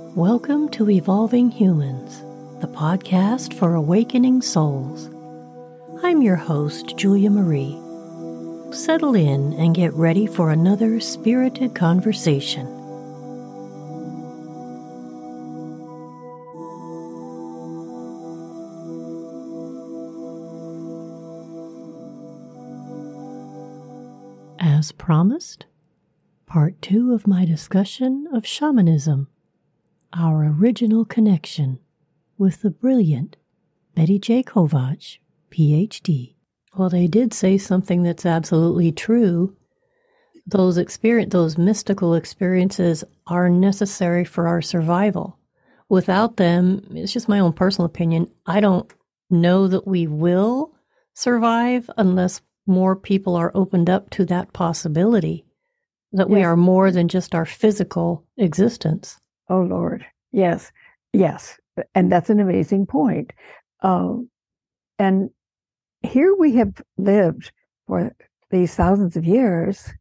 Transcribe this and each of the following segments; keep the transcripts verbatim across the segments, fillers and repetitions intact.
Welcome to Evolving Humans, the podcast for awakening souls. I'm your host, Julia Marie. Settle in and get ready for another spirited conversation. As promised, part two of my discussion of shamanism, our original connection with the brilliant Betty J. Kovach, P H D. Well, they did say something that's absolutely true. Those experience, those mystical experiences are necessary for our survival. Without them, it's just my own personal opinion, I don't know that we will survive unless more people are opened up to that possibility, that yes. we are more than just our physical existence. Oh, Lord. Yes. Yes. And that's an amazing point. Uh, and here we have lived for these thousands of years,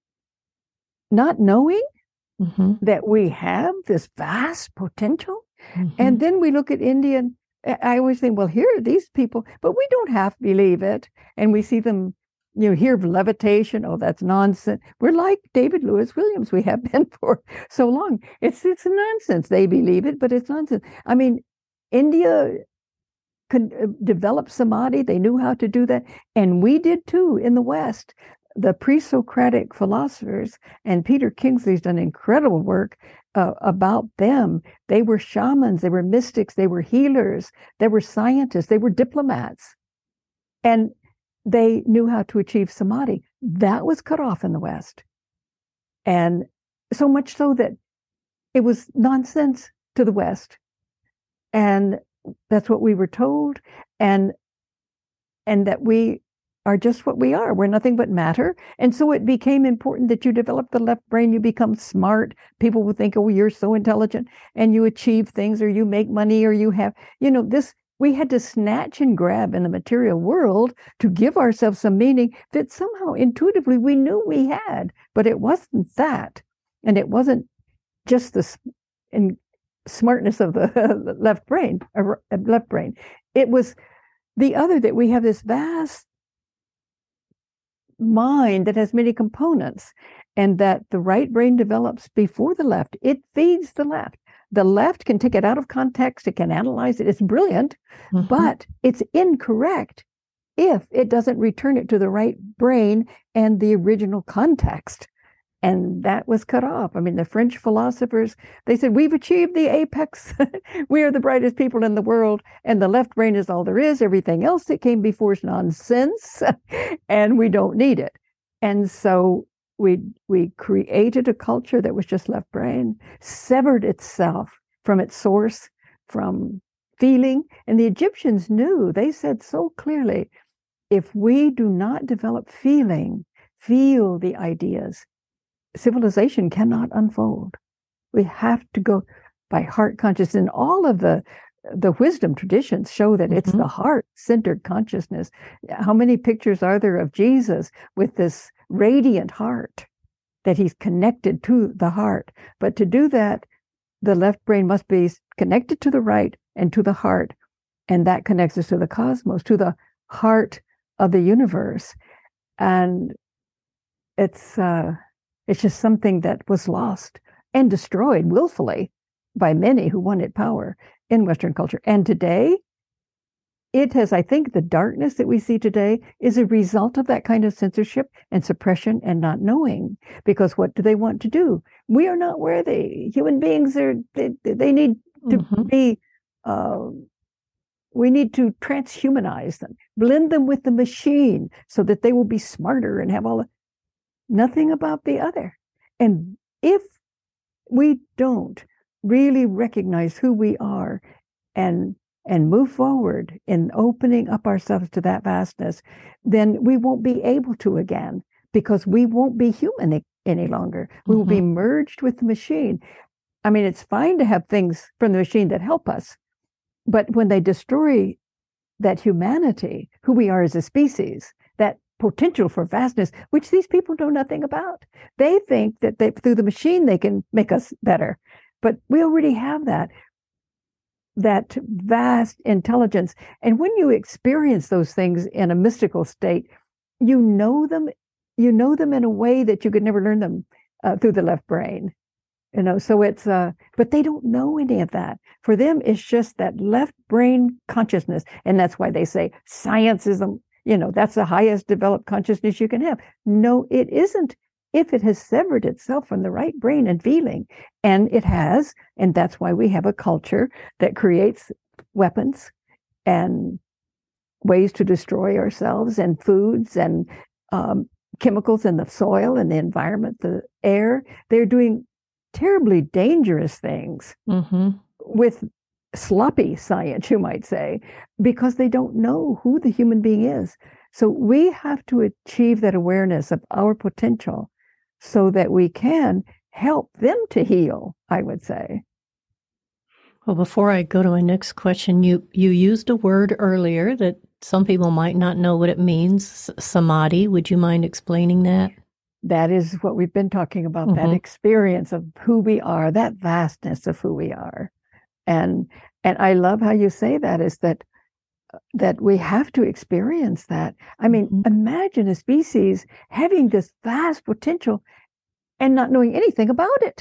not knowing mm-hmm. that we have this vast potential. Mm-hmm. And then we look at India, and I always think, well, here are these people, but we don't have to believe it. And we see them, you know, hear of levitation. Oh, that's nonsense. We're like David Lewis Williams. We have been for so long. It's it's nonsense. They believe it, but it's nonsense. I mean, India could develop samadhi. They knew how to do that. And we did too in the West. The pre-Socratic philosophers, and Peter Kingsley's done incredible work uh, about them. They were shamans. They were mystics. They were healers. They were scientists. They were diplomats. And they knew how to achieve samadhi. That was cut off in the West. And so much so that it was nonsense to the West. And that's what we were told. And, and that we are just what we are. We're nothing but matter. And so it became important that you develop the left brain, you become smart. People will think, oh, you're so intelligent, and you achieve things, or you make money, or you have, you know, this. We had to snatch and grab in the material world to give ourselves some meaning that somehow intuitively we knew we had, but it wasn't that. And it wasn't just the in smartness of the left brain, or left brain. It was the other, that we have this vast mind that has many components, and that the right brain develops before the left. It feeds the left. The left can take it out of context. It can analyze it. It's brilliant, mm-hmm. but it's incorrect if it doesn't return it to the right brain and the original context. And that was cut off. I mean, the French philosophers, they said, we've achieved the apex. We are the brightest people in the world. And the left brain is all there is. Everything else that came before is nonsense. And we don't need it. And so We we created a culture that was just left brain, severed itself from its source, from feeling. And the Egyptians knew, they said so clearly, if we do not develop feeling, feel the ideas, civilization cannot unfold. We have to go by heart consciousness. And all of the the wisdom traditions show that mm-hmm. it's the heart-centered consciousness. How many pictures are there of Jesus with this radiant heart, that he's connected to the heart? But to do that, the left brain must be connected to the right and to the heart. And that connects us to the cosmos, to the heart of the universe. And it's uh, it's just something that was lost and destroyed willfully by many who wanted power in Western culture. And today, it has, I think, the darkness that we see today is a result of that kind of censorship and suppression and not knowing. Because what do they want to do? We are not worthy. Human beings are, they, they need to mm-hmm. be, uh, we need to transhumanize them, blend them with the machine so that they will be smarter and have all the, nothing about the other. And if we don't really recognize who we are and and move forward in opening up ourselves to that vastness, then we won't be able to again, because we won't be human any longer. We mm-hmm. will be merged with the machine. I mean, it's fine to have things from the machine that help us, but when they destroy that humanity, who we are as a species, that potential for vastness, which these people know nothing about. They think that they, through the machine they can make us better. but we already have that, that vast intelligence. And when you experience those things in a mystical state, you know them, you know them in a way that you could never learn them uh, through the left brain. You know, so it's, uh, but they don't know any of that. For them, it's just that left brain consciousness. And that's why they say science is, a, you know, that's the highest developed consciousness you can have. No, it isn't, if it has severed itself from the right brain and feeling. And it has. And that's why we have a culture that creates weapons and ways to destroy ourselves, and foods and um, chemicals in the soil and the environment, the air. They're doing terribly dangerous things mm-hmm. with sloppy science, you might say, because they don't know who the human being is. So we have to achieve that awareness of our potential so that we can help them to heal, I would say. Well, before I go to my next question, you, you used a word earlier that some people might not know what it means, samadhi. Would you mind explaining that? That is what we've been talking about, mm-hmm. that experience of who we are, that vastness of who we are. And and I love how you say that, is that that we have to experience that. I mean, mm-hmm. imagine a species having this vast potential and not knowing anything about it.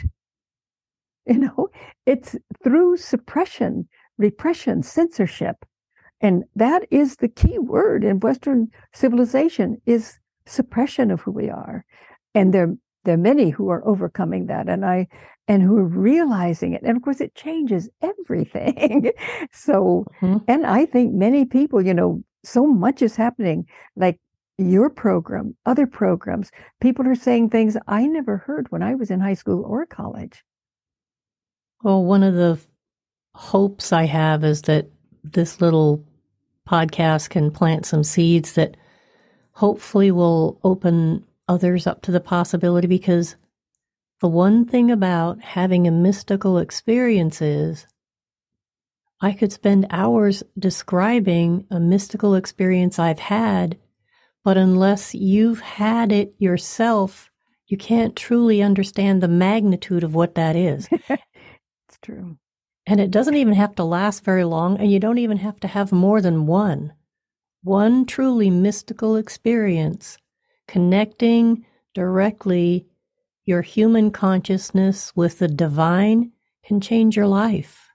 You know, it's through suppression, repression, censorship. And that is the key word in Western civilization, is suppression of who we are. And there, there are many who are overcoming that, and I, and who are realizing it. And of course, it changes everything. So, mm-hmm. and I think many people, you know, so much is happening, like your program, other programs. People are saying things I never heard when I was in high school or college. Well, one of the hopes I have is that this little podcast can plant some seeds that hopefully will open others up to the possibility, because the one thing about having a mystical experience is I could spend hours describing a mystical experience I've had, but unless you've had it yourself, you can't truly understand the magnitude of what that is. It's true. And it doesn't even have to last very long, and you don't even have to have more than one. One truly mystical experience, connecting directly your human consciousness with the divine, can change your life.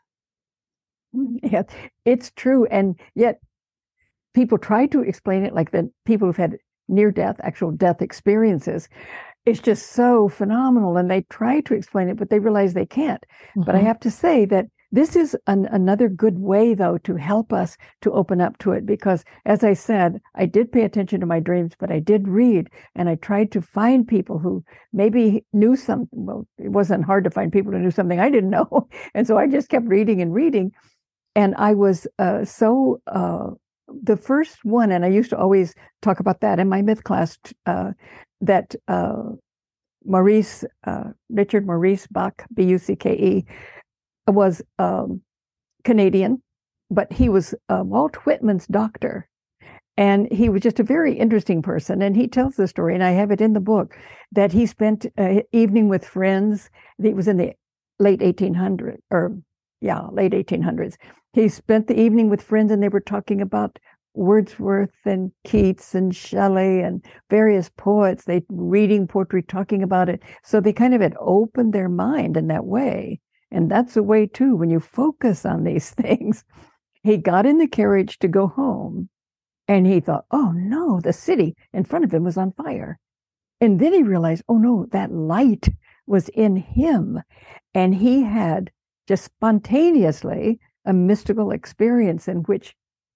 Yeah, it's true. And yet people try to explain it like the people who've had near-death, actual death experiences. It's just so phenomenal. And they try to explain it, but they realize they can't. Mm-hmm. But I have to say that this is an, another good way, though, to help us to open up to it. Because, as I said, I did pay attention to my dreams, but I did read, and I tried to find people who maybe knew something. Well, it wasn't hard to find people who knew something I didn't know. And so I just kept reading and reading. And I was uh, so, uh, the first one, and I used to always talk about that in my myth class, uh, that uh, Maurice, uh, Richard Maurice Bucke, B U C K E, was um, Canadian, but he was uh, Walt Whitman's doctor. And he was just a very interesting person. And he tells the story, and I have it in the book, that he spent an evening with friends. It was in the late eighteen hundreds, or yeah, late eighteen hundreds. He spent the evening with friends, and they were talking about Wordsworth and Keats and Shelley and various poets. They reading poetry, talking about it. So they kind of had opened their mind in that way. And that's a way, too, when you focus on these things. He got in the carriage to go home, and he thought, oh, no, the city in front of him was on fire. And then he realized, oh, no, that light was in him. And he had just spontaneously a mystical experience in which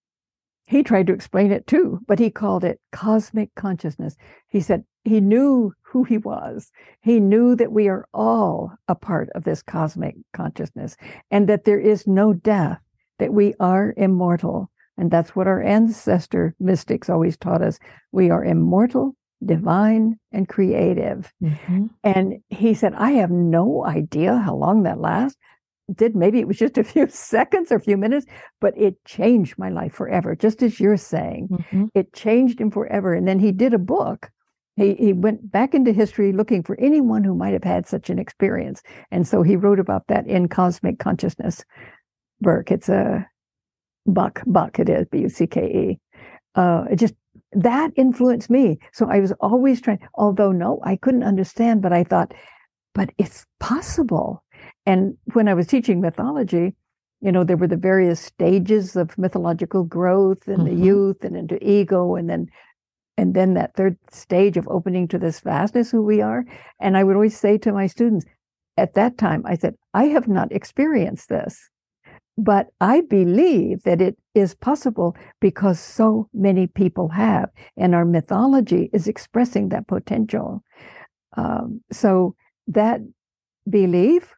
he tried to explain it, too, but he called it cosmic consciousness. He said he knew who he was. He knew that we are all a part of this cosmic consciousness, and that there is no death, that we are immortal. And that's what our ancestor mystics always taught us. We are immortal, divine, and creative. Mm-hmm. And he said, I have no idea how long that lasts. Did maybe it was just a few seconds or a few minutes, but it changed my life forever, just as you're saying. Mm-hmm. It changed him forever. And then he did a book He, he went back into history looking for anyone who might have had such an experience. And so he wrote about that in Cosmic Consciousness Burke. It's a Buck, Buck it is, B U C K E. Uh, it just, that influenced me. So I was always trying, although no, I couldn't understand, but I thought, but it's possible. And when I was teaching mythology, you know, there were the various stages of mythological growth and mm-hmm. the youth and into ego, and then and then that third stage of opening to this vastness, who we are. And I would always say to my students at that time, I said, I have not experienced this, but I believe that it is possible because so many people have, and our mythology is expressing that potential. Um, so that belief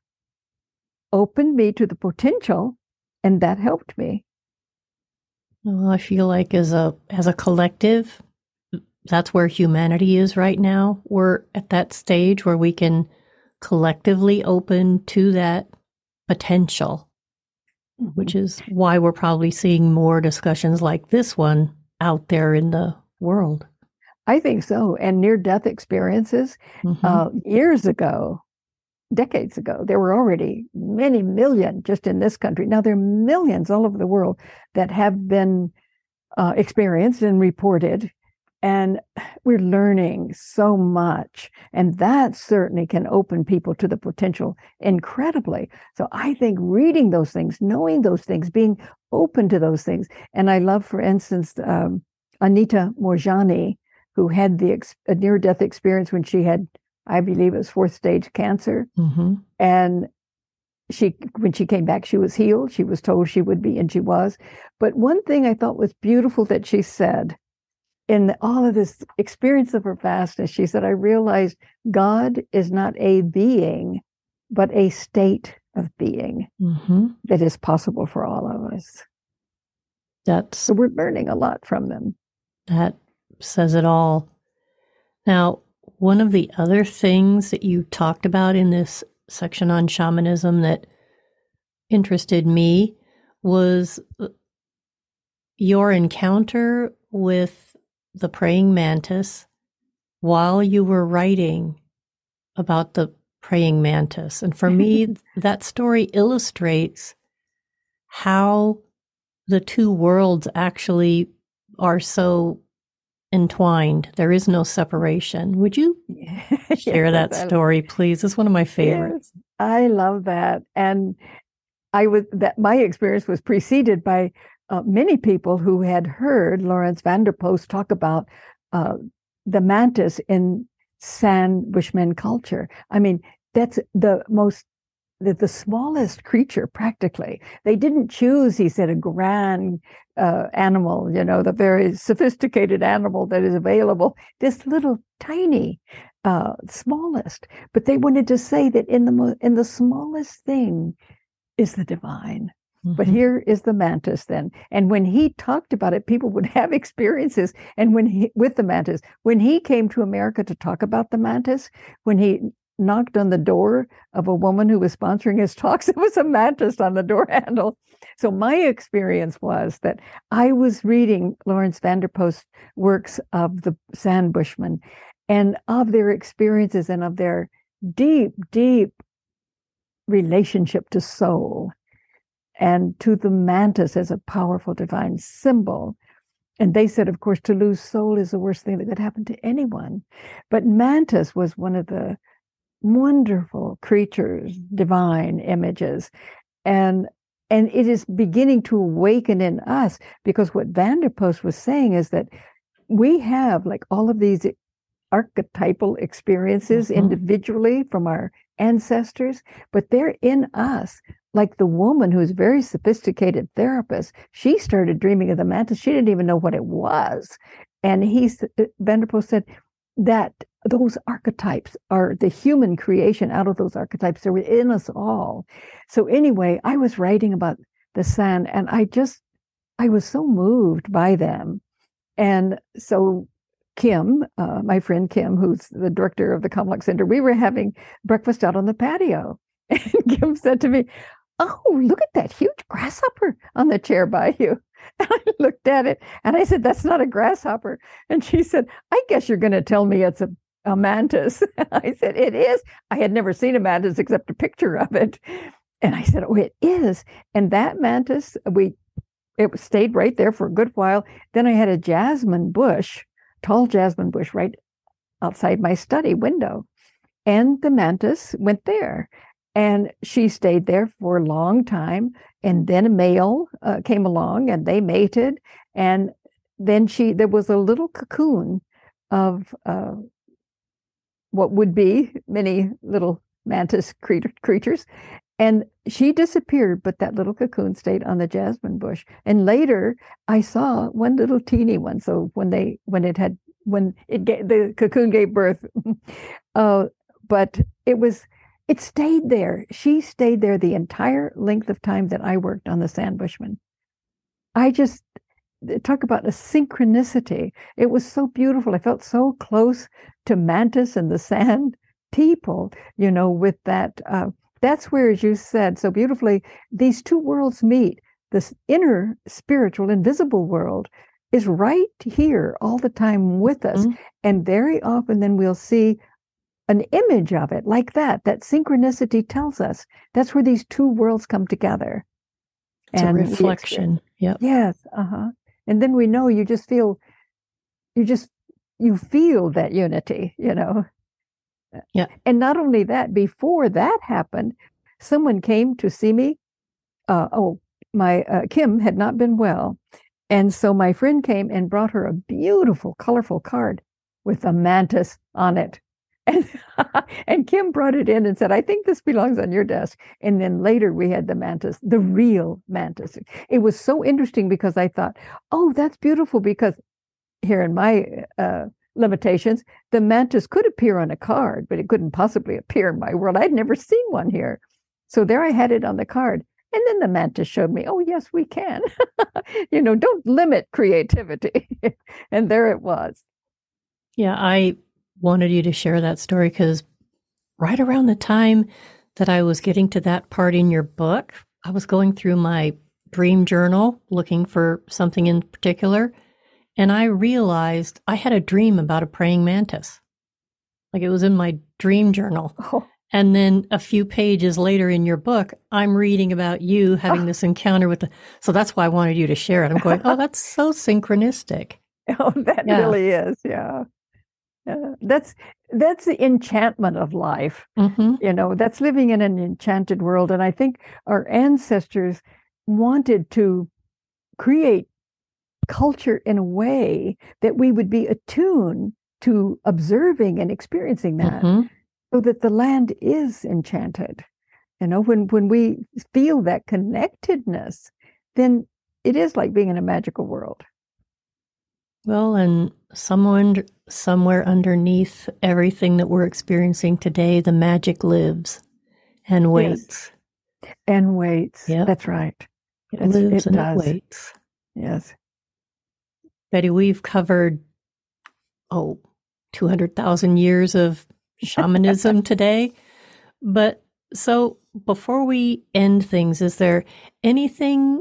opened me to the potential, and that helped me. Well, I feel like as a as a collective, that's where humanity is right now. We're at that stage where we can collectively open to that potential, mm-hmm. which is why we're probably seeing more discussions like this one out there in the world. I think so. And near-death experiences, mm-hmm. uh, years ago, decades ago, there were already many million just in this country. Now there are millions all over the world that have been uh, experienced and reported. And we're learning so much. And that certainly can open people to the potential incredibly. So I think reading those things, knowing those things, being open to those things. And I love, for instance, um, Anita Moorjani, who had the ex- a near-death experience when she had, I believe it was fourth stage cancer. Mm-hmm. And she, when she came back, she was healed. She was told she would be, and she was. But one thing I thought was beautiful that she said, in all of this experience of her vastness, she said, I realized God is not a being, but a state of being mm-hmm. that is possible for all of us. That's so we're learning a lot from them. That says it all. Now, one of the other things that you talked about in this section on shamanism that interested me was your encounter with the praying mantis while you were writing about the praying mantis. And for me, that story illustrates how the two worlds actually are so entwined. There is no separation. Would you share yes, that story, please? It's one of my favorites. Yes, I love that. And I was that my experience was preceded by Uh, many people who had heard Lawrence van der Post talk about uh, the mantis in San Bushmen culture. I mean, that's the most, the, the smallest creature practically. They didn't choose, he said, a grand uh, animal, you know, the very sophisticated animal that is available. This little tiny, uh, smallest. But they wanted to say that in the mo- in the smallest thing is the divine. But here is the mantis then. And when he talked about it, people would have experiences. And when he, with the mantis, when he came to America to talk about the mantis, when he knocked on the door of a woman who was sponsoring his talks, it was a mantis on the door handle. So my experience was that I was reading Lawrence van der Post's works of the San Bushmen and of their experiences and of their deep, deep relationship to soul, and to the mantis as a powerful divine symbol. And they said, of course, to lose soul is the worst thing that could happen to anyone. But mantis was one of the wonderful creatures, divine images. And, and it is beginning to awaken in us, because what van der Post was saying is that we have like all of these archetypal experiences mm-hmm. individually from our ancestors, but they're in us. Like the woman who's a very sophisticated therapist, she started dreaming of the mantis. She didn't even know what it was. And he's, van der Post said that those archetypes are the human creation out of those archetypes. They're within us all. So anyway, I was writing about the San, and I just, I was so moved by them. And so Kim, uh, my friend Kim, who's the director of the Kamluk Center, we were having breakfast out on the patio. And Kim said to me, oh, look at that huge grasshopper on the chair by you. And I looked at it and I said, that's not a grasshopper. And she said, I guess you're going to tell me it's a, a mantis. I said, it is. I had never seen a mantis except a picture of it. And I said, oh, it is. And that mantis, we it stayed right there for a good while. Then I had a jasmine bush, tall jasmine bush right outside my study window. And the mantis went there. And she stayed there for a long time. And then a male uh, came along and they mated. And then she, there was a little cocoon of uh, what would be many little mantis cre- creatures. And she disappeared, but that little cocoon stayed on the jasmine bush. And later I saw one little teeny one. So when they, when it had, when it gave, the cocoon gave birth, uh, but it was, it stayed there. She stayed there the entire length of time that I worked on the Sand Bushman. I just talk about a synchronicity. It was so beautiful. I felt so close to mantis and the sand people, you know, with that. Uh, that's where, as you said so beautifully, these two worlds meet. This inner spiritual, invisible world is right here all the time with us. Mm-hmm. And very often then we'll see an image of it like that. That synchronicity tells us that's where these two worlds come together. It's and a reflection. Yep. Yes. Uh-huh. And then we know you just feel, you just, you feel that unity, you know. Yeah. And not only that, before that happened, someone came to see me. Uh, oh, my uh, Kim had not been well. And so my friend came and brought her a beautiful, colorful card with a mantis on it. And, and Kim brought it in and said, I think this belongs on your desk. And then later we had the mantis, the real mantis. It was so interesting because I thought, oh, that's beautiful, because here in my uh, limitations, the mantis could appear on a card, but it couldn't possibly appear in my world. I'd never seen one here. So there I had it on the card. And then the mantis showed me, oh, yes, we can. You know, don't limit creativity. And there it was. Yeah, I wanted you to share that story because right around the time that I was getting to that part in your book, I was going through my dream journal looking for something in particular, and I realized I had a dream about a praying mantis. Like, it was in my dream journal. Oh. And then a few pages later in your book, I'm reading about you having oh. this encounter with the, so that's why I wanted you to share it. I'm going, oh, that's so synchronistic. Oh, that yeah. really is. Yeah. Uh, that's that's the enchantment of life. Mm-hmm. You know, that's living in an enchanted world. And I think our ancestors wanted to create culture in a way that we would be attuned to observing and experiencing that, mm-hmm. so that the land is enchanted. You know, when when we feel that connectedness, then it is like being in a magical world. Well, and someone somewhere underneath everything that we're experiencing today, the magic lives and waits. Yes. And waits. Yep. That's right. It That's, lives it and does. it waits. Yes. Betty, we've covered, oh, two hundred thousand years of shamanism today. But so before we end things, is there anything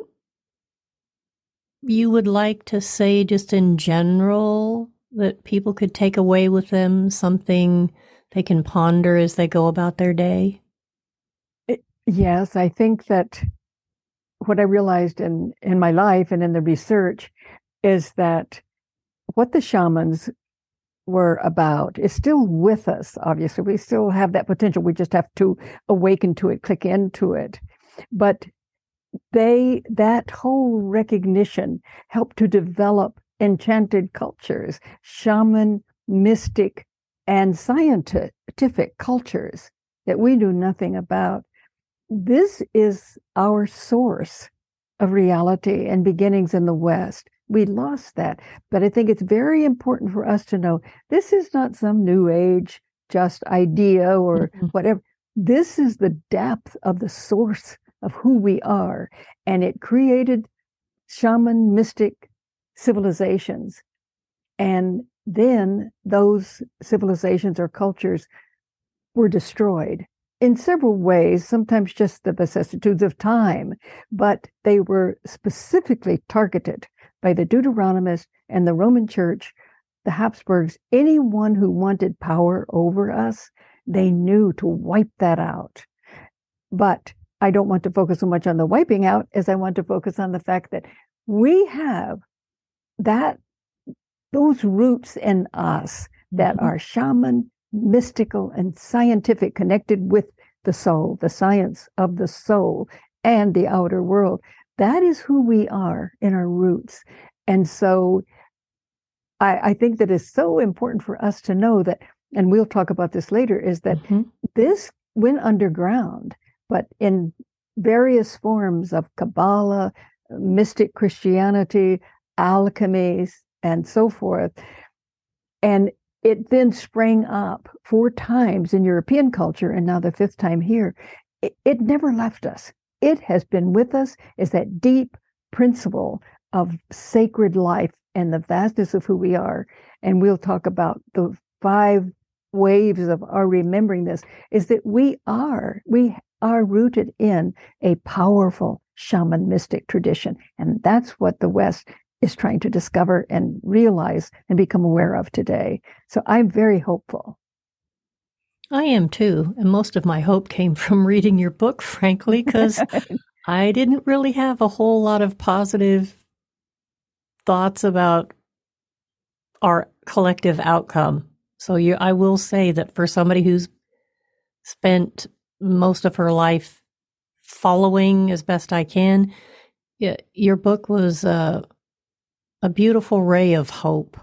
you would like to say just in general that people could take away with them, something they can ponder as they go about their day? Yes, I think that what I realized in, in my life and in the research is that what the shamans were about is still with us, obviously. We still have that potential. We just have to awaken to it, click into it. But they, that whole recognition helped to develop enchanted cultures, shaman, mystic, and scientific cultures that we knew nothing about. This is our source of reality and beginnings in the West. We lost that. But I think it's very important for us to know this is not some new age just idea or mm-hmm. whatever. This is the depth of the source of who we are. And it created shaman, mystic civilizations. And then those civilizations or cultures were destroyed. in several ways, sometimes just the vicissitudes of time, but they were specifically targeted by the Deuteronomists and the Roman Church, the Habsburgs, anyone who wanted power over us, they knew to wipe that out. But I don't want to focus so much on the wiping out as I want to focus on the fact that we have that, those roots in us that mm-hmm. are shaman, mystical, and scientific, connected with the soul, the science of the soul and the outer world. That is who we are in our roots. And so I, I think that is so important for us to know that, and we'll talk about this later, is that mm-hmm. this went underground, but in various forms of Kabbalah, mystic Christianity, alchemies, and so forth. And it then sprang up four times in European culture, and now the fifth time here. It, it never left us. It has been with us as that deep principle of sacred life and the vastness of who we are. And we'll talk about the five waves of our remembering this, is that we are, we are rooted in a powerful shaman mystic tradition. And that's what the West is trying to discover and realize and become aware of today. So I'm very hopeful. I am too. And most of my hope came from reading your book, frankly, because I didn't really have a whole lot of positive thoughts about our collective outcome. So you, I will say that for somebody who's spent most of her life following as best I can, yeah, your book was uh, a beautiful ray of hope.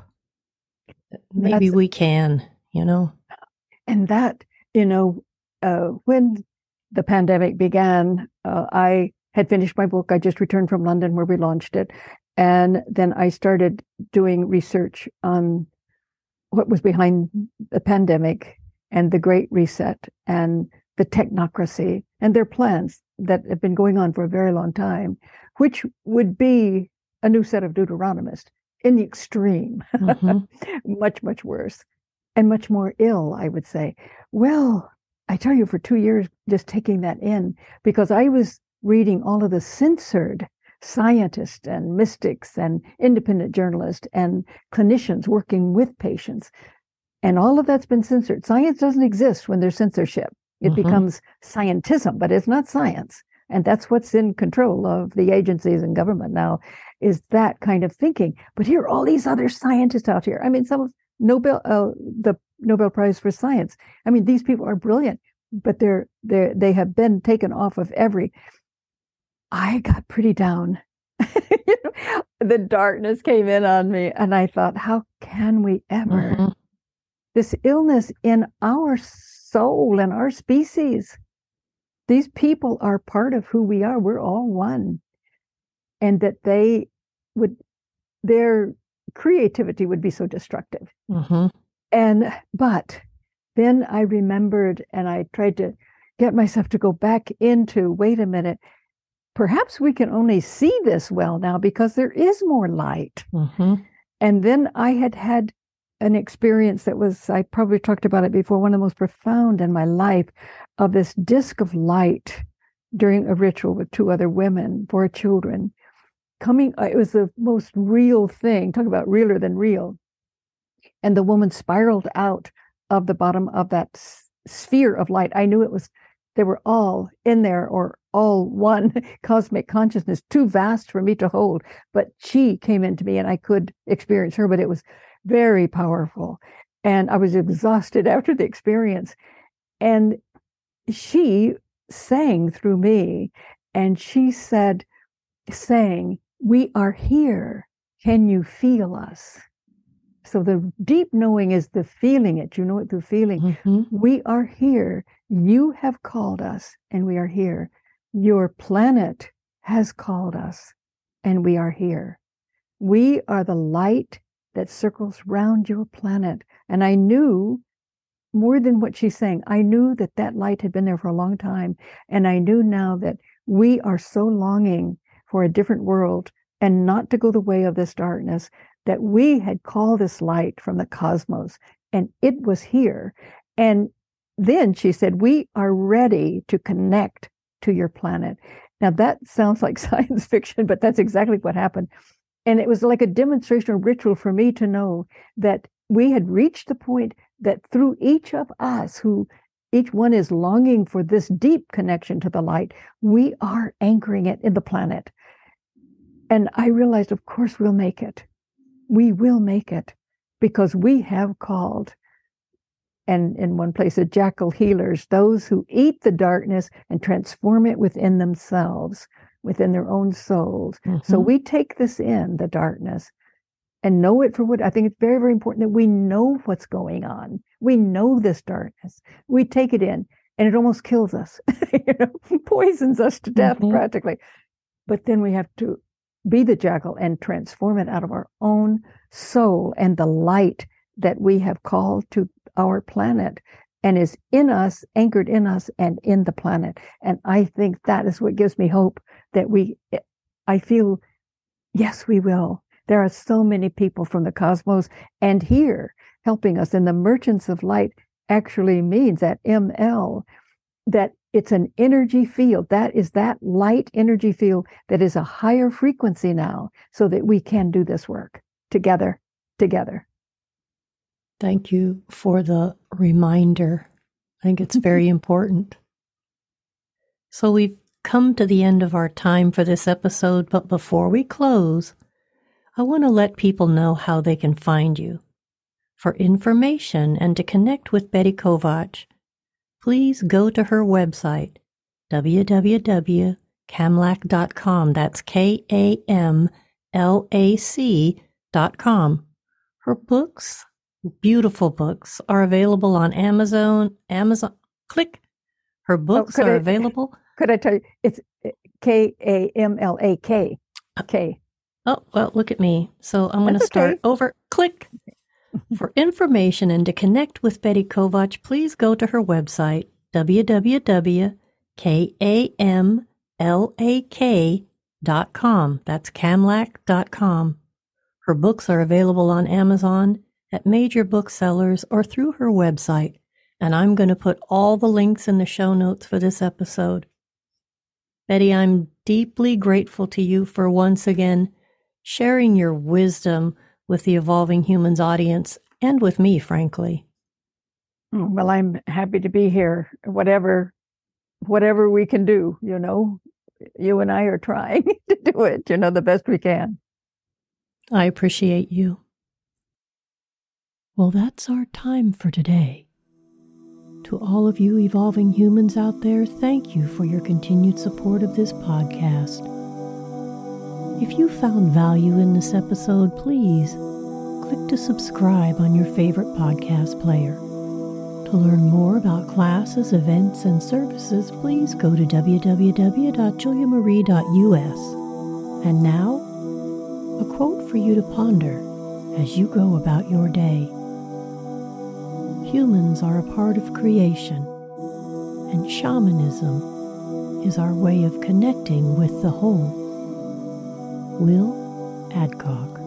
Maybe That's, we can, you know. And that, you know, uh, when the pandemic began, uh, I had finished my book. I just returned from London where we launched it. And then I started doing research on what was behind the pandemic and the Great Reset and the technocracy and their plans that have been going on for a very long time, which would be a new set of Deuteronomists in the extreme, mm-hmm. much, much worse and much more ill, I would say. Well, I tell you, for two years, just taking that in, because I was reading all of the censored scientists and mystics and independent journalists and clinicians working with patients. And all of that's been censored. Science doesn't exist when there's censorship. It mm-hmm. becomes scientism, but it's not science. And that's what's in control of the agencies and government now, is that kind of thinking. But here are all these other scientists out here. I mean, some of Nobel, uh, the Nobel Prize for Science. I mean, these people are brilliant, but they're they they have been taken off of every. I got pretty down. The darkness came in on me, and I thought, how can we ever? Mm-hmm. This illness in our soul and our species. These people are part of who we are. We're all one. And that they would, their creativity would be so destructive. Mm-hmm. And, but then I remembered, and I tried to get myself to go back into, wait a minute, perhaps we can only see this well now because there is more light. Mm-hmm. And then I had had an experience that was, I probably talked about it before, one of the most profound in my life, of this disc of light during a ritual with two other women for children. Coming, it was the most real thing. Talk about realer than real. And the woman spiraled out of the bottom of that s- sphere of light. I knew it was, they were all in there, or all one cosmic consciousness, too vast for me to hold. But she came into me and I could experience her, but it was very powerful. And I was exhausted after the experience. And she sang through me, and she said, saying, "We are here. Can you feel us?" So the deep knowing is the feeling it. You know it through feeling. Mm-hmm. We are here. You have called us, and we are here. Your planet has called us, and we are here. We are the light that circles round your planet. And I knew more than what she's saying. I knew that that light had been there for a long time. And I knew now that we are so longing for a different world and not to go the way of this darkness, that we had called this light from the cosmos, and it was here. And then she said, we are ready to connect to your planet. Now that sounds like science fiction, but that's exactly what happened. And it was like a demonstration or ritual for me to know that we had reached the point that through each of us, who each one is longing for this deep connection to the light, we are anchoring it in the planet. And I realized, of course, we'll make it. We will make it because we have called. And in one place, the jackal healers, those who eat the darkness and transform it within themselves, within their own souls. Mm-hmm. So we take this in, the darkness, and know it for what I think it's very, very important that we know what's going on. We know this darkness. We take it in, and it almost kills us, you know, poisons us to death mm-hmm. practically. But then we have to be the jackal and transform it out of our own soul and the light that we have called to our planet and is in us, anchored in us and in the planet. And I think that is what gives me hope that we, I feel, yes, we will. There are so many people from the cosmos and here helping us. And the Merchants of Light actually means that M L, that it's an energy field. That is that light energy field that is a higher frequency now so that we can do this work together, together. Thank you for the reminder. I think it's very important. So we've come to the end of our time for this episode, but before we close, I want to let people know how they can find you. For information and to connect with Betty Kovach, please go to her website, w w w dot kamlac dot com. That's K A M L A C dot com. Her books, beautiful books, are available on Amazon. Amazon, click. Her books oh, are I, available. Could I tell you, it's K A M L A K. K. Oh, well, look at me. So I'm going to start okay. over. Click. For information and to connect with Betty Kovach, please go to her website, w w w dot kamlak dot com. That's kamlac dot com. Her books are available on Amazon, at major booksellers, or through her website, and I'm going to put all the links in the show notes for this episode. Betty, I'm deeply grateful to you for once again sharing your wisdom with the Evolving Humans audience and with me, frankly. Well, I'm happy to be here. Whatever, whatever we can do, you know, you and I are trying to do it, you know, the best we can. I appreciate you. Well, that's our time for today. To all of you Evolving Humans out there, thank you for your continued support of this podcast. If you found value in this episode, please click to subscribe on your favorite podcast player. To learn more about classes, events, and services, please go to w w w dot julia marie dot u s. And now, a quote for you to ponder as you go about your day. Humans are a part of creation, and shamanism is our way of connecting with the whole. Will Adcock.